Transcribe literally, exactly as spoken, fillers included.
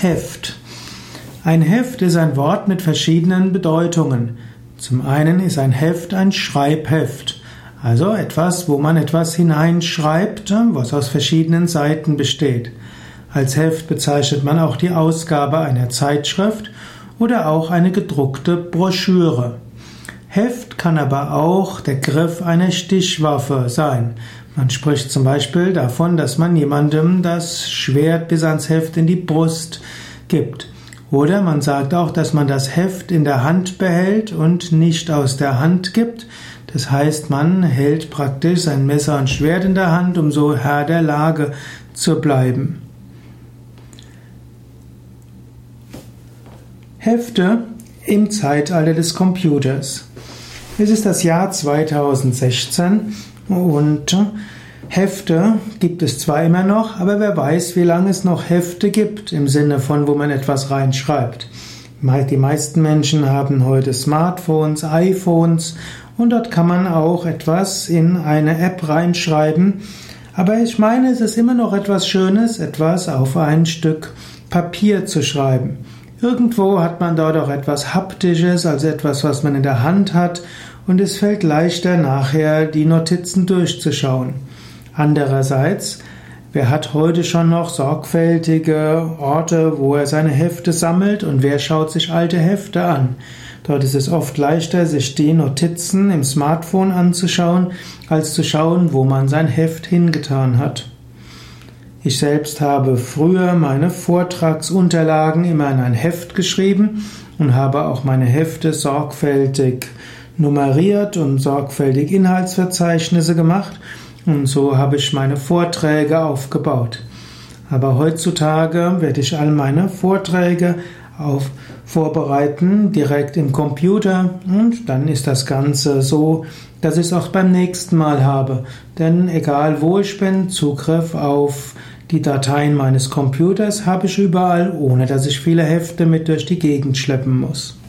Heft. Ein Heft ist ein Wort mit verschiedenen Bedeutungen. Zum einen ist ein Heft ein Schreibheft, also etwas, wo man etwas hineinschreibt, was aus verschiedenen Seiten besteht. Als Heft bezeichnet man auch die Ausgabe einer Zeitschrift oder auch eine gedruckte Broschüre. Heft kann aber auch der Griff einer Stichwaffe sein. Man spricht zum Beispiel davon, dass man jemandem das Schwert bis ans Heft in die Brust gibt. Oder man sagt auch, dass man das Heft in der Hand behält und nicht aus der Hand gibt. Das heißt, man hält praktisch ein Messer und Schwert in der Hand, um so Herr der Lage zu bleiben. Hefte im Zeitalter des Computers. Es ist das Jahr zweitausendsechzehn und Hefte gibt es zwar immer noch, aber wer weiß, wie lange es noch Hefte gibt, im Sinne von, wo man etwas reinschreibt. Die meisten Menschen haben heute Smartphones, iPhones und dort kann man auch etwas in eine App reinschreiben. Aber ich meine, es ist immer noch etwas Schönes, etwas auf ein Stück Papier zu schreiben. Irgendwo hat man dort auch etwas Haptisches, also etwas, was man in der Hand hat, und es fällt leichter, nachher die Notizen durchzuschauen. Andererseits, wer hat heute schon noch sorgfältige Orte, wo er seine Hefte sammelt, und wer schaut sich alte Hefte an? Dort ist es oft leichter, sich die Notizen im Smartphone anzuschauen, als zu schauen, wo man sein Heft hingetan hat. Ich selbst habe früher meine Vortragsunterlagen immer in ein Heft geschrieben und habe auch meine Hefte sorgfältig nummeriert und sorgfältig Inhaltsverzeichnisse gemacht, und so habe ich meine Vorträge aufgebaut. Aber heutzutage werde ich all meine Vorträge auf vorbereiten direkt im Computer, und dann ist das Ganze so, dass ich es auch beim nächsten Mal habe. Denn egal wo ich bin, Zugriff auf die Dateien meines Computers habe ich überall, ohne dass ich viele Hefte mit durch die Gegend schleppen muss.